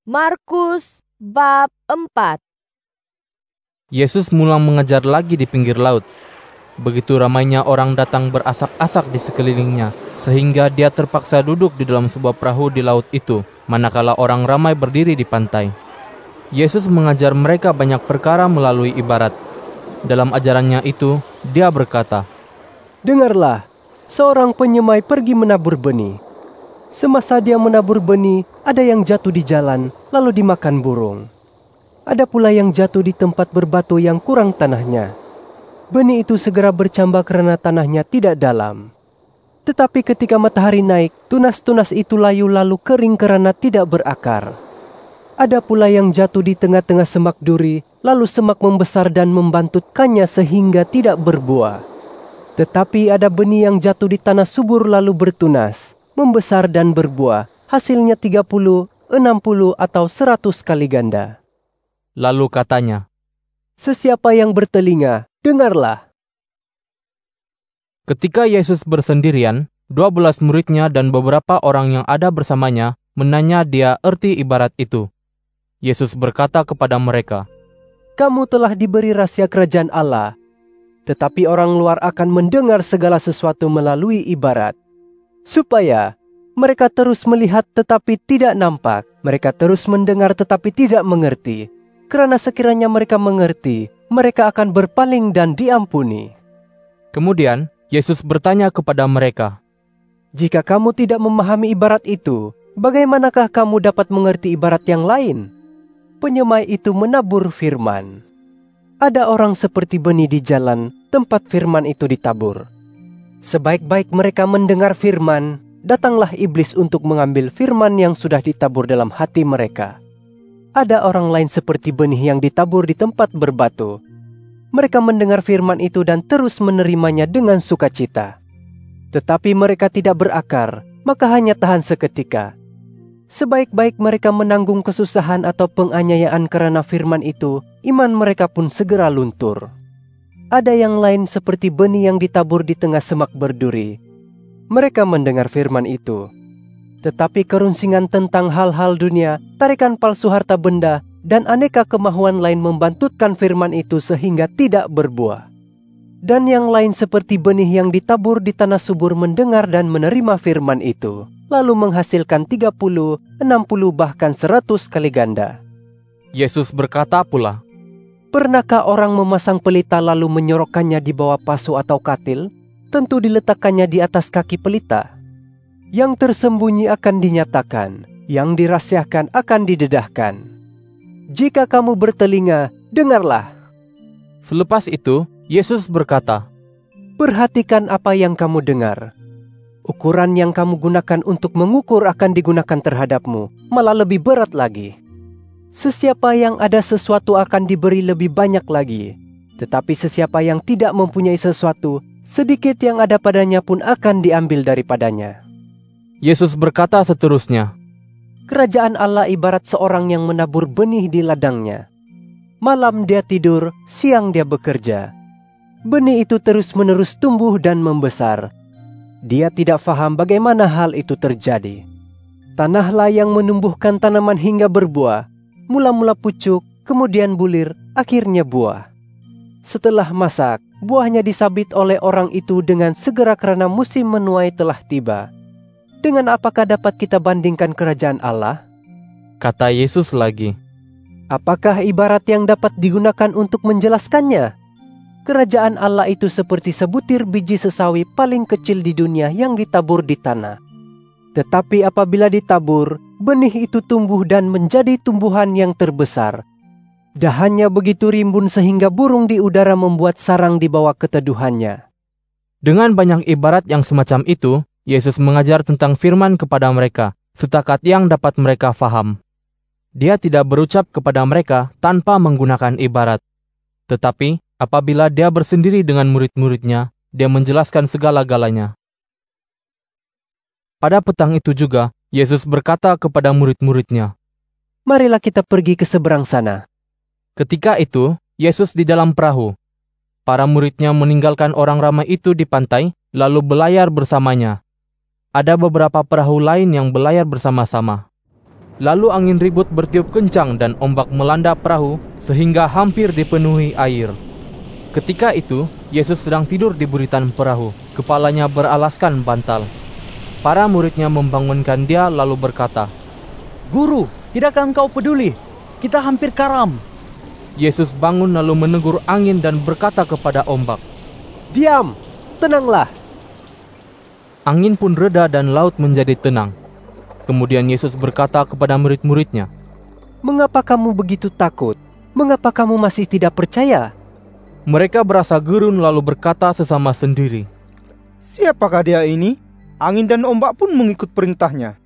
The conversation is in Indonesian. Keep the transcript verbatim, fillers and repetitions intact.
Markus bab empat. Yesus mulai mengajar lagi di pinggir laut. Begitu ramainya orang datang berasak-asak di sekelilingnya, sehingga dia terpaksa duduk di dalam sebuah perahu di laut itu, manakala orang ramai berdiri di pantai. Yesus mengajar mereka banyak perkara melalui ibarat. Dalam ajarannya itu, dia berkata, "Dengarlah, seorang penyemai pergi menabur benih. Semasa dia menabur benih, ada yang jatuh di jalan, lalu dimakan burung. Ada pula yang jatuh di tempat berbatu yang kurang tanahnya. Benih itu segera bercambah karena tanahnya tidak dalam. Tetapi ketika matahari naik, tunas-tunas itu layu lalu kering karena tidak berakar. Ada pula yang jatuh di tengah-tengah semak duri, lalu semak membesar dan membantutkannya sehingga tidak berbuah. Tetapi ada benih yang jatuh di tanah subur lalu bertunas, membesar dan berbuah, hasilnya tiga puluh, enam puluh atau seratus kali ganda." Lalu katanya, "Sesiapa yang bertelinga, dengarlah." Ketika Yesus bersendirian, dua belas muridnya dan beberapa orang yang ada bersamanya menanya dia erti ibarat itu. Yesus berkata kepada mereka, "Kamu telah diberi rahasia kerajaan Allah, tetapi orang luar akan mendengar segala sesuatu melalui ibarat, supaya mereka terus melihat tetapi tidak nampak, mereka terus mendengar tetapi tidak mengerti. Karena sekiranya mereka mengerti, mereka akan berpaling dan diampuni." Kemudian Yesus bertanya kepada mereka, "Jika kamu tidak memahami ibarat itu, bagaimanakah kamu dapat mengerti ibarat yang lain?" Penyemai itu menabur firman. Ada orang seperti benih di jalan, tempat firman itu ditabur. Sebaik-baik mereka mendengar firman, datanglah iblis untuk mengambil firman yang sudah ditabur dalam hati mereka. Ada orang lain seperti benih yang ditabur di tempat berbatu. Mereka mendengar firman itu dan terus menerimanya dengan sukacita. Tetapi mereka tidak berakar, maka hanya tahan seketika. Sebaik-baik mereka menanggung kesusahan atau penganiayaan karena firman itu, iman mereka pun segera luntur. Ada yang lain seperti benih yang ditabur di tengah semak berduri. Mereka mendengar firman itu, tetapi kerunsingan tentang hal-hal dunia, tarikan palsu harta benda, dan aneka kemahuan lain membantutkan firman itu sehingga tidak berbuah. Dan yang lain seperti benih yang ditabur di tanah subur mendengar dan menerima firman itu, lalu menghasilkan tiga puluh, enam puluh bahkan seratus kali ganda." Yesus berkata pula, "Pernahkah orang memasang pelita lalu menyorokkannya di bawah pasu atau katil? Tentu diletakkannya di atas kaki pelita. Yang tersembunyi akan dinyatakan, yang dirahasiakan akan didedahkan. Jika kamu bertelinga, dengarlah." Selepas itu, Yesus berkata, "Perhatikan apa yang kamu dengar. Ukuran yang kamu gunakan untuk mengukur akan digunakan terhadapmu, malah lebih berat lagi. Sesiapa yang ada sesuatu akan diberi lebih banyak lagi. Tetapi sesiapa yang tidak mempunyai sesuatu, sedikit yang ada padanya pun akan diambil daripadanya." Yesus berkata seterusnya, "Kerajaan Allah ibarat seorang yang menabur benih di ladangnya. Malam dia tidur, siang dia bekerja. Benih itu terus-menerus tumbuh dan membesar. Dia tidak faham bagaimana hal itu terjadi. Tanahlah yang menumbuhkan tanaman hingga berbuah. Mula-mula pucuk, kemudian bulir, akhirnya buah. Setelah masak, buahnya disabit oleh orang itu dengan segera karena musim menuai telah tiba. Dengan apakah dapat kita bandingkan kerajaan Allah?" Kata Yesus lagi, "Apakah ibarat yang dapat digunakan untuk menjelaskannya? Kerajaan Allah itu seperti sebutir biji sesawi paling kecil di dunia yang ditabur di tanah. Tetapi apabila ditabur, benih itu tumbuh dan menjadi tumbuhan yang terbesar. Dahannya begitu rimbun sehingga burung di udara membuat sarang di bawah keteduhannya." Dengan banyak ibarat yang semacam itu, Yesus mengajar tentang firman kepada mereka, setakat yang dapat mereka faham. Dia tidak berucap kepada mereka tanpa menggunakan ibarat. Tetapi, apabila dia bersendiri dengan murid-muridnya, dia menjelaskan segala-galanya. Pada petang itu juga, Yesus berkata kepada murid-muridnya, "Marilah kita pergi ke seberang sana." Ketika itu, Yesus di dalam perahu. Para muridnya meninggalkan orang ramai itu di pantai, lalu belayar bersamanya. Ada beberapa perahu lain yang belayar bersama-sama. Lalu angin ribut bertiup kencang dan ombak melanda perahu sehingga hampir dipenuhi air. Ketika itu, Yesus sedang tidur di buritan perahu, kepalanya beralaskan bantal. Para muridnya membangunkan dia lalu berkata, "Guru, tidakkah engkau peduli? Kita hampir karam." Yesus bangun lalu menegur angin dan berkata kepada ombak, "Diam, tenanglah." Angin pun reda dan laut menjadi tenang. Kemudian Yesus berkata kepada murid-muridnya, "Mengapa kamu begitu takut? Mengapa kamu masih tidak percaya?" Mereka berasa gerun lalu berkata sesama sendiri, "Siapakah dia ini? Angin dan ombak pun mengikut perintahnya."